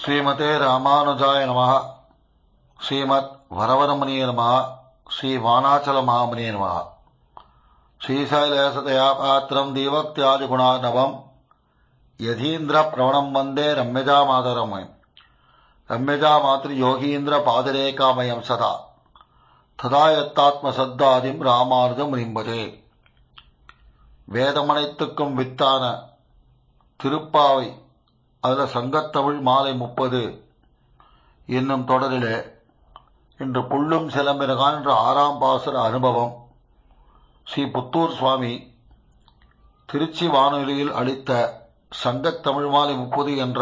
ஸ்ரீமதே ராமானுஜாய நமः. ஸ்ரீமத் வரவரமுனியே நமः. ஸ்ரீ வானாச்சல மகாமுனியே நமः. ஸ்ரீசைலேசதயா பாத்திரம் தீபக்தியாதி குணார்ணவம் யதீந்திர பிரவணம் வந்தே ரம்யஜா மாதரம். ரம்யஜா மாத்ரி யோகீந்திர பாதரேகாமயம் சதா ததா யத்தாத்ம சத்தாதிம் ராமானுஜம் நிம்பதே. வேதமனைத்துக்கும் வித்தான திருப்பாவை அதில் சங்கத்தமிழ் மாலை 30 என்னும் தொடரிலே இன்று புள்ளும் சிலம்பினகான் என்ற 6ஆம் பாசுர அனுபவம் ஸ்ரீ புத்தூர் சுவாமி திருச்சி வானொலியில் அளித்த சங்கத்தமிழ் மாலை 30 என்ற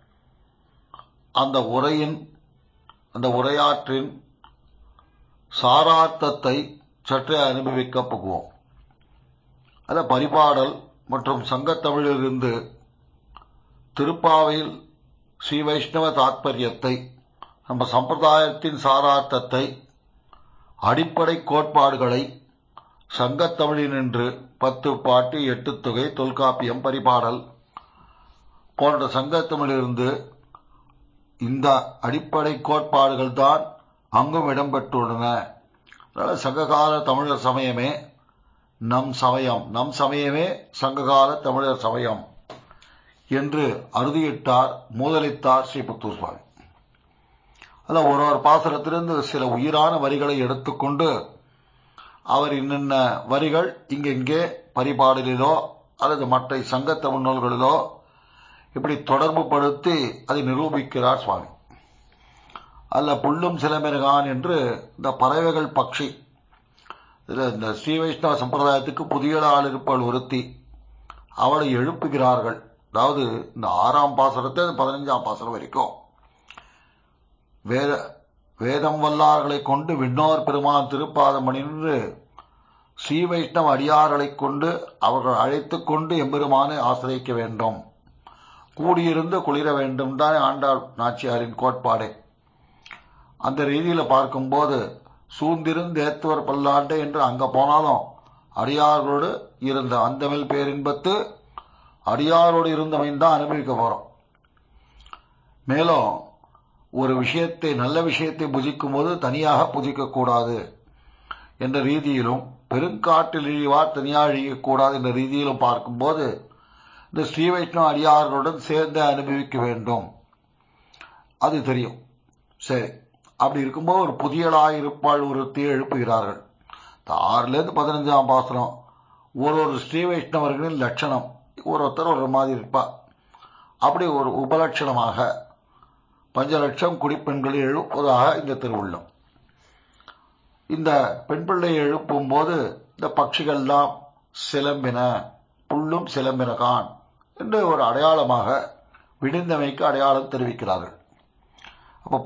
அந்த உரையாற்றின் சாரார்த்தத்தை சற்றே அனுபவிக்கப் போகுவோம். அந்த பரிபாடல் மற்றும் சங்கத்தமிழிலிருந்து திருப்பாவையில் ஸ்ரீ வைஷ்ணவ தாத்பரியத்தை, நம்ம சம்பிரதாயத்தின் சாரார்த்தத்தை, அடிப்படை கோட்பாடுகளை சங்கத்தமிழினின்று 10 பாட்டு 8 தொகை தொல்காப்பியம் பரிபாடல் போன்ற சங்கத்தமிழிலிருந்து இந்த அடிப்படை கோட்பாடுகள் தான் அங்கும் இடம்பெற்றுள்ளன. சங்ககால தமிழர் சமயமே நம் சமயமே சங்ககால தமிழர் சமயம் என்று அறுதியிட்டார், மூதலித்தார் ஸ்ரீ புத்தூர் சுவாமி. அதில் ஒரு பாசுரத்திலிருந்து சில உயிரான வரிகளை எடுத்துக்கொண்டு அவர் இன்னென்ன வரிகள் இங்கெங்கே பரிபாடலிலோ அல்லது மற்ற சங்கத்தமிழ் நூல்களிலோ இப்படி தொடர்பு படுத்தி அதை நிரூபிக்கிறார் சுவாமி. அதில் புள்ளும் சிலம்பினகான் என்று இந்த பறவைகள் பட்சி, இந்த ஸ்ரீ வைஷ்ணவ சம்பிரதாயத்துக்கு புதிய ஆள் இருப்பவள் ஒருத்தி, அவளை எழுப்புகிறார்கள். அதாவது இந்த 6ஆம் பாசுரத்தை 15ஆம் பாசுரம் வரைக்கும் வேதம் வல்லார்களை கொண்டு விண்ணோர் பெருமான் திருப்பாதம் பணிந்து ஸ்ரீ வைஷ்ணவ அடியார்களைக் கொண்டு அவர்கள் அழைத்துக் கொண்டு எம்பெருமானை ஆசிரியிக்க வேண்டும், கூடியிருந்து குளிர வேண்டும் தான் ஆண்டாள் நாச்சியாரின் கோட்பாடே. அந்த ரீதியில் பார்க்கும்போது சூழ்ந்திருந்தேத்துவர் பல்லாண்டை என்று அங்க போனாலும் அடியார்களோடு இருந்த அந்தமிழ் பேரின்பத்து அடியாரோடு இருந்தவன் தான் அனுபவிக்க போறோம். மேலும் ஒரு விஷயத்தை, நல்ல விஷயத்தை புஜிக்கும் போது தனியாக புஜிக்க கூடாது என்ற ரீதியிலும், பெருங்காட்டில் இழிவார் தனியாக இழிக்கக்கூடாது என்ற ரீதியிலும் பார்க்கும்போது இந்த ஸ்ரீ வைஷ்ணவ அடியார்களுடன் சேர்ந்து அனுபவிக்க வேண்டும், அது தெரியும். சரி, அப்படி இருக்கும்போது ஒரு புதியலாயிருப்பாள் ஒருத்தியை எழுப்புகிறார்கள். 6லேருந்து 15ஆம் பாசுரம் ஒரு ஸ்ரீ வைஷ்ணவர்களின் லட்சணம், ஒருத்தர் ஒரு மாதிரி இருப்பா. அப்படி ஒரு உபலட்சணமாக 5 லட்சம் குடிப்பெண்களை எழுப்புவதாக இந்த திருவுள்ளம். இந்த பெண் பிள்ளையை எழுப்பும் போது இந்த பட்சிகள்லாம் சிலம்பின, புள்ளும் சிலம்பினகான் என்று ஒரு அடையாளமாக விடிந்தமைக்கு அடையாளம் தெரிவிக்கிறார்கள். அப்ப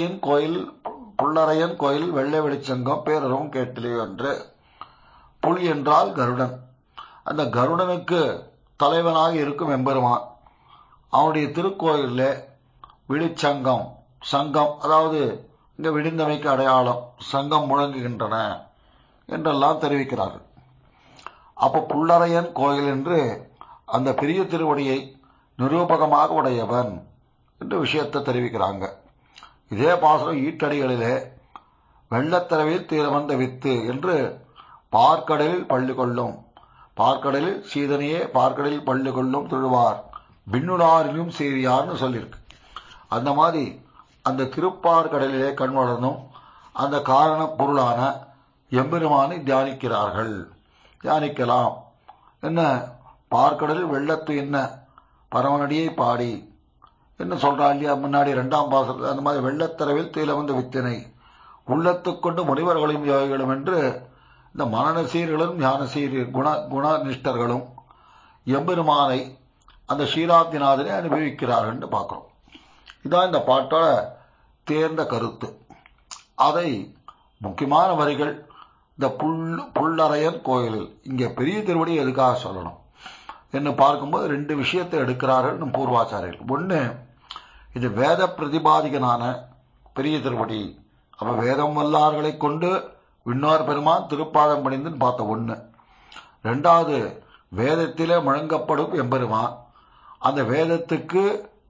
புள்ளரையன் கோயில் வெள்ளை வெளிச்சங்கம் பேரரும் கேட்டிலே என்று. புல் என்றால் கருடன். அந்த கருடனுக்கு தலைவனாக இருக்கும் எம்பெருமான், அவனுடைய திருக்கோயிலே விழிச்சங்கம், சங்கம், அதாவது இங்க விடிந்தமைக்கு அடையாளம், சங்கம் முழங்குகின்றன என்றெல்லாம் தெரிவிக்கிறார்கள். அப்ப புள்ளரையன் கோயில் என்று அந்த பெரிய திருவடியை நிரூபகமாக உடையவன் என்று விஷயத்தை தெரிவிக்கிறாங்க. இதே பாசுரம் ஈட்டடிகளிலே வெள்ளத்தரவில் தீரவந்த வித்து என்று பார்க்கடலில் பள்ளி கொள்ளும், பார்க்கடலில் சீதனையே பார்க்கடலில் பள்ளி கொள்ளும் தொழுவார் விண்ணுளாரிலும் சீரியார்னு சொல்லியிருக்கு. அந்த மாதிரி அந்த திருப்பார்கடலிலே கண் வளர்ந்தும் அந்த காரண பொருளான எம்பெருமானை தியானிக்கலாம். என்ன பார்க்கடலில் வெள்ளத்து என்ன பரமனடியை பாடி என்ன சொல்றா இல்லையா முன்னாடி 2ஆம் பாசத்தில். அந்த மாதிரி வெள்ளத்தரவில் தீல வந்த வித்தினை உள்ளத்துக்கொண்டு முனிவர்களையும் யோகிகளும் என்று இந்த மனநசீர்களும் ஞானசீர் குணநிஷ்டர்களும் எம்பெருமானை அந்த ஸ்ரீராத்திநாதனை அனுபவிக்கிறார்கள் என்று பார்க்கிறோம். இதான் இந்த பாட்டோட தேர்ந்த கருத்து. அதை முக்கியமான வரிகள் இந்த புள்ளரையன் கோயிலில் இங்கே பெரிய திருவடி எதுக்காக சொல்லணும் என்று பார்க்கும்போது 2 விஷயத்தை எடுக்கிறார்கள் நம் பூர்வாச்சாரியர்கள். ஒன்று, இது வேத பிரதிபாதிகனான பெரிய திருவடி. அப்ப வேதம் வல்லார்களை கொண்டு விண்ணோர் பெருமான் திருப்பாதம் பணிந்துன்னு பார்த்த ஒண்ணு. 2வது, வேதத்திலே முழங்கப்படும் எம்பெருமான், அந்த வேதத்துக்கு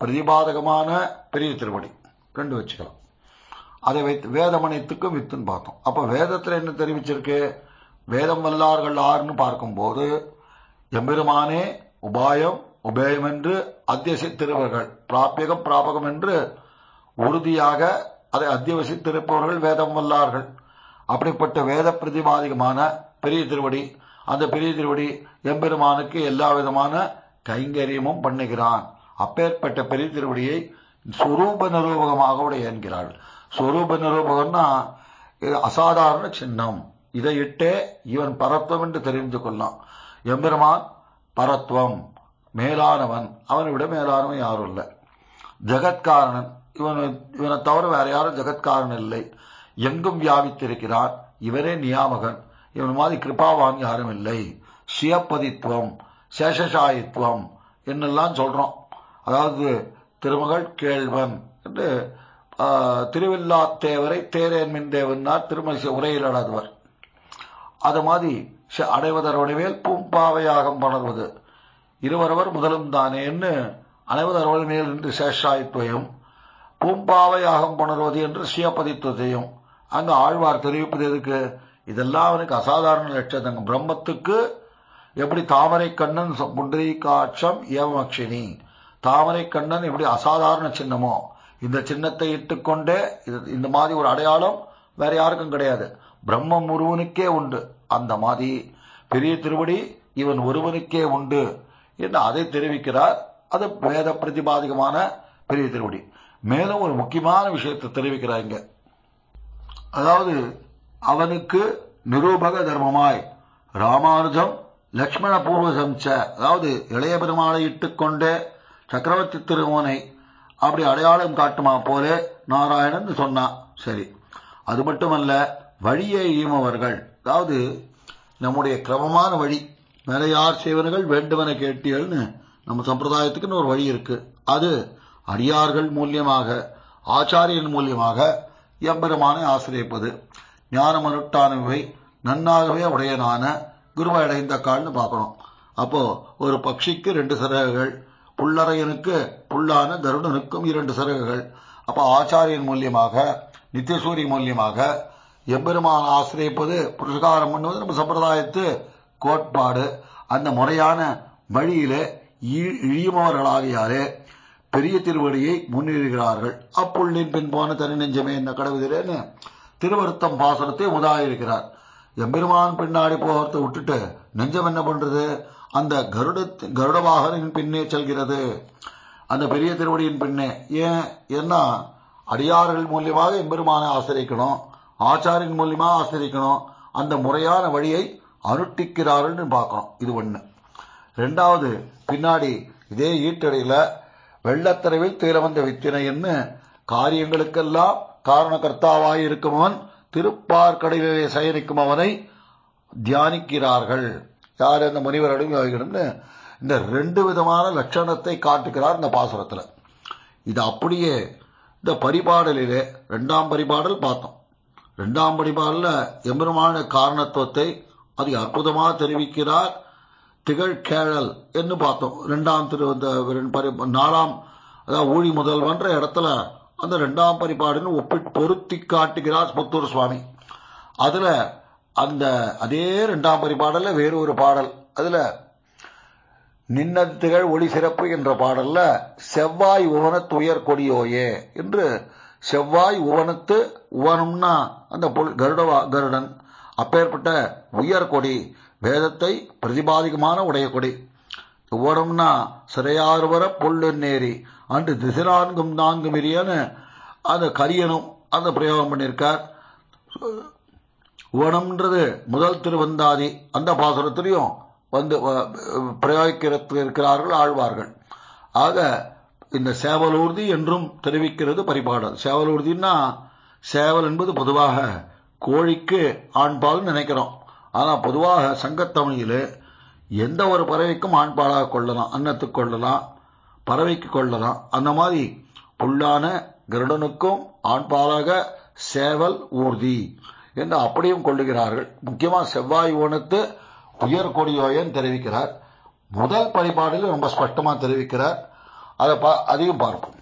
பிரதிபாதகமான பெரிய திருவடி ரெண்டு வச்சுக்கலாம். அதை வைத்து வேதமனைத்துக்கும் வித்துன்னு பார்த்தோம். அப்ப வேதத்துல என்ன தெரிவிச்சிருக்கு? வேதம் வல்லார்கள் ஆறுன்னு பார்க்கும்போது எம்பெருமானே உபாயம் உபேயம் என்று அத்தியசித்திருவர்கள், பிராபியகம் பிராபகம் என்று உறுதியாக அதை அத்தியவசித்திருப்பவர்கள் வேதம் வல்லார்கள். அப்படிப்பட்ட வேத பிரதிபாதிகமான பெரிய திருவடி, அந்த பெரிய திருவடி எம்பெருமானுக்கு எல்லா விதமான கைங்கரியமும் பண்ணுகிறான். அப்பேற்பட்ட பெரிய திருவடியை ஸ்வரூப நிரூபகமாக உடைய என்கிறார்கள். ஸ்வரூப நிரூபகம்னா இது அசாதாரண சின்னம். இதை இட்டே இவன் பரத்வம் என்று தெரிந்து கொள்ளலாம். எம்பெருமான் பரத்வம், மேலானவன், அவனை விட மேலானவன் யாரும் இல்லை. ஜெகத்காரணன், இவனை தவிர வேற யாரும் ஜெகத்காரன் இல்லை. எங்கும் வியாபித்திருக்கிறான், இவரே நியாமகன், இவன் மாதிரி கிருபாவான் யாரும் இல்லை. சியப்பதித்துவம், சேஷசாயித்துவம் என்னெல்லாம் சொல்றோம். அதாவது திருமகள் கேள்வன் என்று திருவில்லாத்தேவரை தேரேன்மின் தேவன்னார் திருமதி உரையில் அடாதவர். அது மாதிரி அடைவதற்கேல் பூம்பாவையாகம் பணர்வது இருவரவர் முதலும் தானேன்னு அனைவதற்கு மேல் என்று சேஷாயித்துவம், பூம்பாவையாகம் பணர்வது என்று சியப்பதித்துவத்தையும் அங்கு ஆழ்வார் தெரிவிப்பது எதுக்கு? இதெல்லாம் அவனுக்கு அசாதாரண லட்சத்தங்க. பிரம்மத்துக்கு எப்படி தாமரை கண்ணன் புண்டரீகாட்சம் ஏவமக்ஷினி, தாமரை கண்ணன் எப்படி அசாதாரண சின்னமோ, இந்த சின்னத்தை இட்டுக்கொண்டே இந்த மாதிரி ஒரு அடையாளம் வேற யாருக்கும் கிடையாது, பிரம்மம் ஒருவனுக்கே உண்டு. அந்த மாதிரி பெரிய திருவடி இவன் ஒருவனுக்கே உண்டு என்று அதை தெரிவிக்கிறார். அது வேத பிரதிபாதிகமான பெரிய திருவடி. மேலும் ஒரு முக்கியமான விஷயத்தை தெரிவிக்கிறாங்க. அதாவது அவனுக்கு நிரூபக தர்மமாய் ராமானுஜம் லக்ஷ்மண பூர்வசம்ச, அதாவது இளைய பெருமாளை இட்டுக்கொண்டே சக்கரவர்த்தி திருமோனை அப்படி அடையாளம் காட்டுமா போல நாராயணன் சொன்னான். சரி, அது மட்டுமல்ல, வழியை ஈமவர்கள், அதாவது நம்முடைய கிரமமான வழி, மேலையார் செய்வர்கள் வேண்டுமென கேட்டீர்கள்னு நம்ம சம்பிரதாயத்துக்குன்னு ஒரு வழி இருக்கு. அது அடியார்கள் மூலியமாக, ஆச்சாரியன் மூலியமாக எம்பெருமானை ஆசிரியப்பது, ஞானமனுட்டானவை நன்னாகவே உடையனான குருவை அடைந்த கால்னு பார்க்கணும். அப்போ ஒரு பட்சிக்கு 2 சிறகுகள், புல்லறையனுக்கு புல்லான கருடனுக்கும் 2 சிறகுகள். அப்ப ஆச்சாரியன் மூலியமாக, நித்தியசூரி மூலியமாக எம்பெருமான ஆசிரியப்பது, புரஸ்காரம் பண்ணுவது நம்ம சம்பிரதாயத்து கோட்பாடு. அந்த முறையான வழியிலே இழியுமவர்களாகியாரே பெரிய திருவடியை முன்னிறுகிறார்கள். அப்புள்ளின் பின் போன தனி நெஞ்சமே என்ன கடவுதிலேன்னு திருவருத்தம் பாசனத்தை உதாயிருக்கிறார். எம்பெருமான் பின்னாடி போகிறத விட்டுட்டு நெஞ்சம் என்ன பண்றது? அந்த கருடவாகனின் பின்னே செல்கிறது, அந்த பெரிய திருவடியின் பின்னே. ஏன்? ஏன்னா அடியார்கள் மூலியமாக எம்பெருமானை ஆசிரியக்கணும், ஆச்சாரியின் மூலியமா ஆசிரியக்கணும். அந்த முறையான வழியை அனுட்டிக்கிறார்கள் பார்க்கணும். இது ஒண்ணு. 2வது, பின்னாடி இதே ஈட்டடையில வெள்ளத்தரவில் தீரவந்த வித்தினைன்னு காரியங்களுக்கெல்லாம் காரணகர்த்தாவாய் இருக்குமவன் திருப்பார்கடலிலே சயனிக்கும் அவனை தியானிக்கிறார்கள். யார்? அந்த முனிவர்களும் யோகிகளும்னு இந்த 2 விதமான லட்சணத்தை காட்டுகிறார் இந்த பாசுரத்துல. இது அப்படியே இந்த பரிபாடலிலே 2ஆம் பரிபாடல் பார்த்தோம். 2ஆம் பரிபாடல எம்பெருமான காரணத்துவத்தை அது அற்புதமாக தெரிவிக்கிறார். திகழ்கேழல் என்று பார்த்தோம். 4ஆம் அதாவது ஊழி முதல்வன்ற இடத்துல அந்த 2ஆம் பரிபாடுன்னு பொருத்தி காட்டுகிறார் புத்தூர் சுவாமி. அதுல அந்த அதே 2ஆம் பரிபாடல்ல வேறு ஒரு பாடல், அதுல நின்னத்திகள் ஒளி சிறப்பு என்ற பாடல்ல செவ்வாய் உவனத்து உயர் கொடியோயே என்று, செவ்வாய் உவனத்து, உவனம்னா அந்த கருடன், அப்பேற்பட்ட உயர் கொடி, வேதத்தை பிரதிபாதிகமான உடைய கொடி. உவனம்னா சிறையாறுவர பொல்லு நேரி அன்று திசிரான்கும் 4 மிரியன்னு அந்த கரியனும் அந்த பிரயோகம் பண்ணியிருக்கார். உவனம்ன்றது முதல் திருவந்தாதி, அந்த பாசுரத்திலையும் வந்து பிரயோகிக்கிறார்கள் ஆழ்வார்கள். ஆக இந்த சேவலூர்தி என்றும் தெரிவிக்கிறது பரிபாடல். சேவலூர்தின்னா, சேவல் என்பது பொதுவாக கோழிக்கு ஆண்பால் நினைக்கிறோம். ஆனா பொதுவாக சங்கத்தமிழிலே எந்த ஒரு பறவைக்கும் ஆண்பாலாக கொள்ளலாம், அன்னத்துக்கு கொள்ளலாம், பறவைக்கு கொள்ளலாம். அந்த மாதிரி புல்லான கருடனுக்கும் ஆண்பாலாக சேவல் ஊர்தி என்று அப்படியும் கொள்ளுகிறார்கள். முக்கியமா செவ்வாய் ஊனத்து உயர் கொடியோயன் தெரிவிக்கிறார். முதல் பரிபாடில் ரொம்ப ஸ்பஷ்டமா தெரிவிக்கிறார். அதையும் பார்ப்போம்.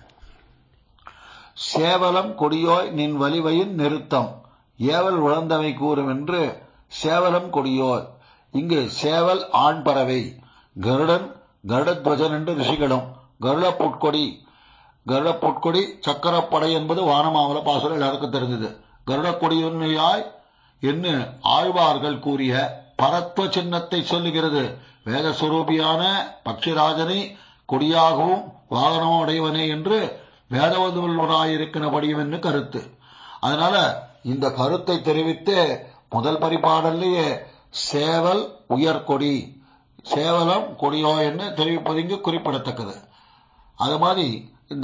சேவலம் கொடியோய் நின் வலிவையின் நிறுத்தம் ஏவல் உழந்தவை கூறும் என்று சேவலம் கொடியோய். இங்கு சேவல் ஆண் பறவை, கருடன் கருடத்வஜன் என்று ரிஷிகளும், கருடப்பொற்கொடி சக்கரப்படை என்பது வானமாமல பாசுரம் எல்லாருக்கும் தெரிஞ்சது. கருடக்கொடியாய் என்று ஆழ்வார்கள் கூறிய பரத்வ சின்னத்தை சொல்லுகிறது. வேதஸ்வரூபியான பக்ஷிராஜனை கொடியாகவும் வாகனமும் உடையவனே என்று வேதவதுவராயிருக்கிறபடியும் என்று கருத்து. அதனால இந்த கருத்தை தெரிவித்து முதல் பரிபாடல்லையே சேவல் உயர்கொடி, சேவலம் கொடியோ என்று தெரிவிப்பது இங்கு குறிப்பிடத்தக்கது. அது மாதிரி இந்த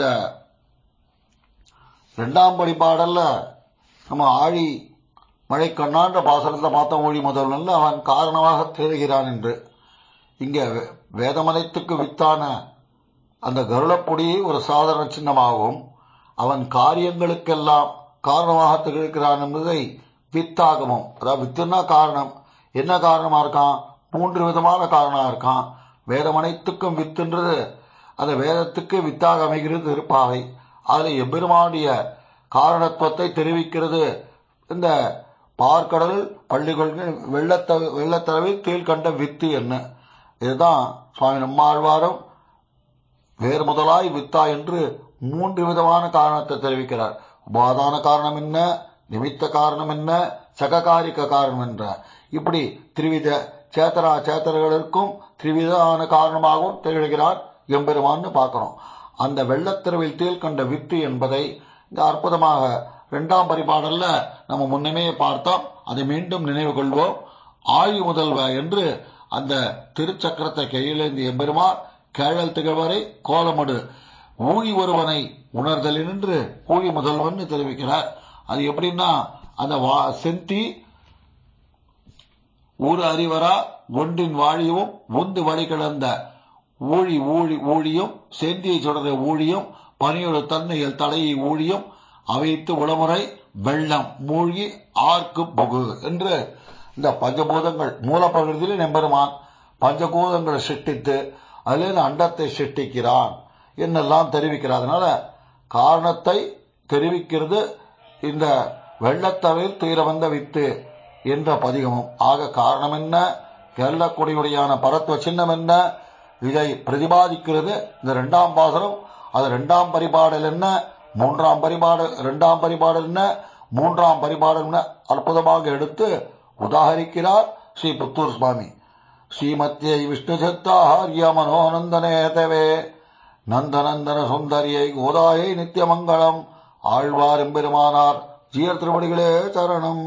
இரண்டாம் பரிபாடல்ல நம்ம ஆழி மழை கண்ணான்ற பாசனத்தை பார்த்தோம். ஊழி முதல்வன் அவன் காரணமாக திகழ்கிறான் என்று. இங்க வேதமனைத்துக்கு வித்தான அந்த கருடப்பொடி ஒரு சாதாரண சின்னமாகவும் அவன் காரியங்களுக்கெல்லாம் காரணமாக திகழ்கிறான் என்பதை வித்தாகமும், அதாவது வித்துன்னா காரணம், என்ன காரணமா இருக்கான்? 3 விதமான காரணமா இருக்கான். வேதமனைத்துக்கும் வித்துன்றது அந்த வேதத்துக்கு வித்தாக அமைகிறது திருப்பாவை. அதுல எம்பெருமானுடைய காரணத்துவத்தை தெரிவிக்கிறது. இந்த பார்க்கடல் பள்ளிகள் வெள்ளத்தளவில் கீழ்கண்ட வித்து என்ன, இதுதான் சுவாமி நம்மாழ்வாரும் வேறு முதலாய் வித்தா என்று 3 விதமான காரணத்தை தெரிவிக்கிறார். உபாதான காரணம் என்ன, நிமித்த காரணம் என்ன, சககாரிக காரணம் என்ற இப்படி திரிவித சேத்தர்களுக்கும் திரிவிதான காரணமாகவும் திகழ்கிறார் எம்பெருமான்னு பார்க்கிறோம். அந்த வெள்ளத்திரவில் கீழ்கண்ட வித்து என்பதை இந்த அற்புதமாக 2ஆம் பரிபாடல்ல நம்ம முன்னமே பார்த்தோம். அதை மீண்டும் நினைவு கொள்வோம். ஆழி முதல்வ என்று அந்த திருச்சக்கரத்தை கையிலேந்தி எம்பெருமான் கேழல் திகழ்வரை கோலமடு ஊழி ஒருவனை உணர்தல் என்று ஊழி முதல்வன் தெரிவிக்கிறார். அது எப்படின்னா அந்த செந்தி ஊறு அறிவரா ஒன்றின் வாழியும் உந்து வழி கிடந்த ஊழியும் செந்தியை தொடர ஊழியும் பனியோடு தன்னையில் தலையை ஊழியும் அவைத்து உளமுறை வெள்ளம் மூழ்கி ஆர்க்கு புகு என்று இந்த பஞ்சபூதங்கள் மூலப்பிரகிருதியில் எம்பெருமான் பஞ்சபூதங்களை சிருஷ்டித்து அதில் அண்டத்தை சிருஷ்டிக்கிறான் என்னெல்லாம் தெரிவிக்கிறார். அதனால காரணத்தை தெரிவிக்கிறது இந்த வெள்ளத்தவையில் துயர வந்த வித்து என்ற பதிகமும். ஆக காரணம் என்ன, வெள்ளக்கொடியுடையான பரத்வ சின்னம் என்ன, இதை பிரதிபாதிக்கிறது இந்த 2ஆம் பாசுரம். அது 2ஆம் பரிபாடல் என்ன, 3ஆம் பரிபாடல், 2ஆம் பரிபாடல் என்ன, 3ஆம் பரிபாடல் என்ன அற்புதமாக எடுத்து உதாகரிக்கிறார் ஸ்ரீ புத்தூர் சுவாமி. ஸ்ரீமத்தியை விஷ்ணு சித்தாஹாரிய மனோநந்தனே தேவே நந்தநந்தன சுந்தரியை கோதாயை நித்தியமங்கலம். ஆழ்வார் எம்பெருமானார் ஜீயர் திருவடிகளே சரணம்.